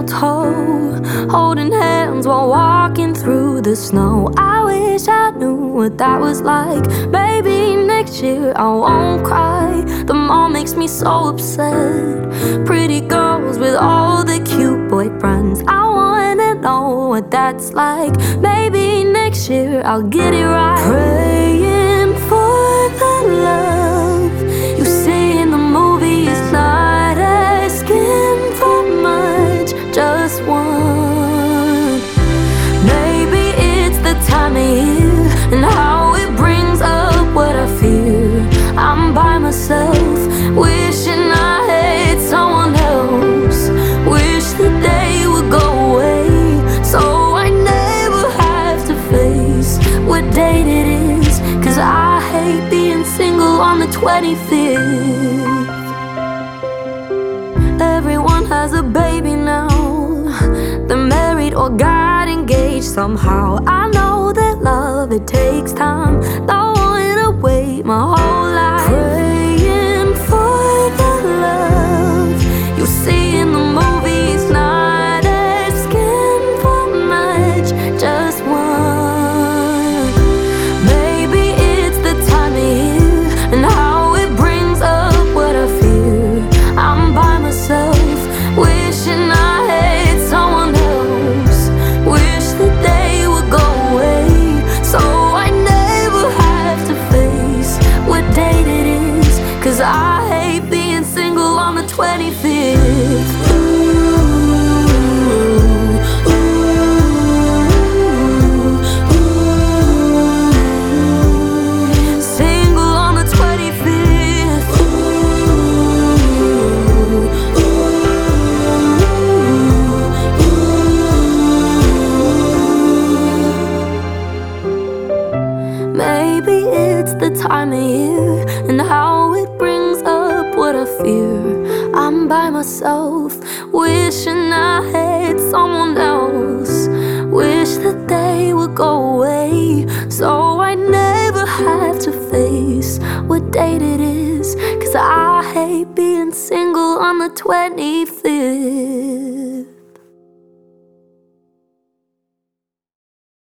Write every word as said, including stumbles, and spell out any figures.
mistletoe, holding hands while walking through the snow. I wish I knew what that was like. Maybe next year I won't cry. The mall makes me so upset. Pretty girls with all the cute boyfriends. I wanna know what that's like. Maybe next year I'll get it right. Praying for the love you see in the movies, not asking for much, just one. Maybe it's the time of year and how it brings up what I fear. I'm by myself, wishing I had someone else. Wish the day would go away, so I never have to face what date it is. Cause I hate being single on the twenty-fifth. Everyone has a baby now. They're married or got engaged somehow. I know that love, it takes time. Don't wanna wait my whole life praying for the love you see in the movies, not asking for much, just one. Maybe it's the time of year and how it brings up what I fear. I'm by myself, wishing I had someone else. Wish the day would go away, so I never have to face what date it is. Cause I hate being single on the twenty-fifth. Single on the twenty-fifth. Maybe it's the time of year and how it brings up what I fear. I'm by myself, wishing I had someone else. Wish the day would go away, so I never have to face what date it is. Cause I hate being single on the twenty-fifth.